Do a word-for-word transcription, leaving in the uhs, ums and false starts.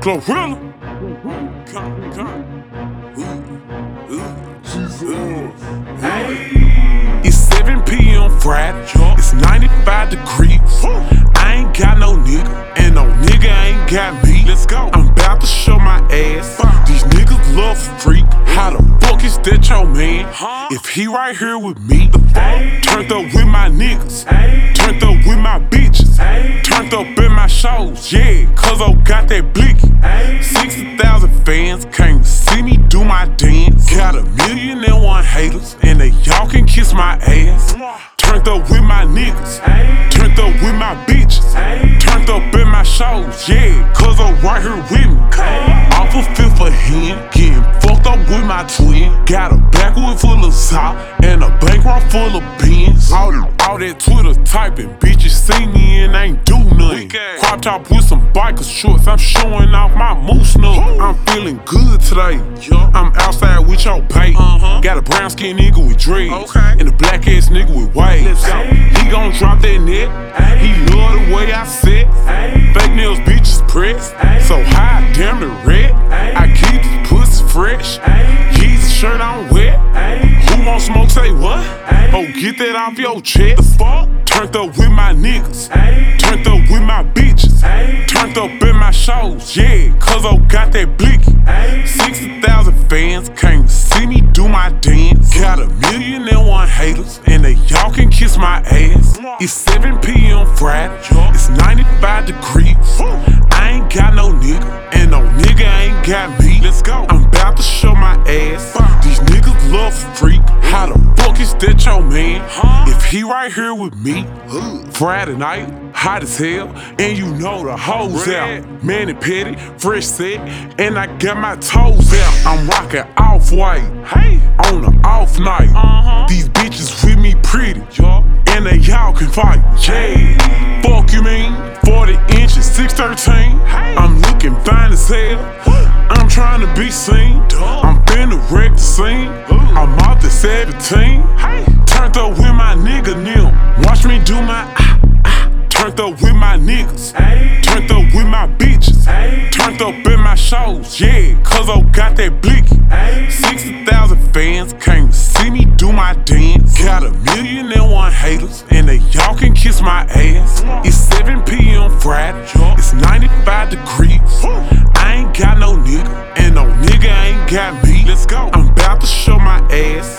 Glorilla. Come, come. Ooh, ooh, hey. It's seven P M Friday. It's ninety-five degrees. I ain't got no nigga, and no nigga ain't got me. Let's go. I'm about to show my ass. These niggas love freak. How the fuck is that your man? If he right here with me, the fuck? Turned up with my niggas. Turned up with my bitches. Turned up in my shows, yeah, cause I got that blicky. sixty thousand fans came to see me do my dance. Got a million and one haters, and they y'all can kiss my ass. Turned up with my niggas. Turned up with my bitches. Turned up in my shows, yeah, cause I'm right here with me. Off a fifth of hand, getting fucked up with my twin. Got a backwood full of salt and a bankroll full of beans. All, all that Twitter typing, bitches see me and ain't do nothing. Crop top with some biker shorts, I'm showing off my moose nut. I'm feeling good today. I'm outside with your bait. Got a brown skin nigga with dreads and a black ass nigga with waves. He gon' drop that net. He love the way I sit. Fake nails, bitches pressed. So high, damn the red. I keep this pussy fresh. Yeezy shirt on wet. Who want smoke? Say what? Oh, get that off your chest. The fuck? Turned up with my niggas. Turned up with my bitches. Turned up in my shows, yeah, cause I got that blicky. sixty thousand fans came to see me do my dance. Got a million and one haters, and they y'all can kiss my ass. It's seven P M Friday. It's ninety-five degrees. I ain't got no nigga, and no nigga ain't got me. Let's go. I'm about to show my ass. These niggas love freak. How the fuck is that your man? If he right here with me, Friday night, hot as hell, and you know the hoes out. Manny Petty, fresh set, and I got my toes out. I'm rocking off-white, hey, on the off night. Uh-huh. These bitches with me pretty, and they y'all can fight. Yeah, fuck you mean? forty inches, six thirteen. I'm looking fine as hell. I'm trying to be seen. I'm finna wreck the scene. I'm off the seventeen. Turned up with my nigga Nim. Watch me do my ah, ah. Turned up with my niggas. Turned up with my bitches. Turned up in my shows, yeah, cause I got that blicky. sixty thousand fans came to see me do my dance. Got a million and one haters, and they y'all can kiss my ass. It's seven P M Friday. It's ninety-five degrees. I ain't got no nigga, and no nigga ain't got me. Let's go. I'm about to show my ass.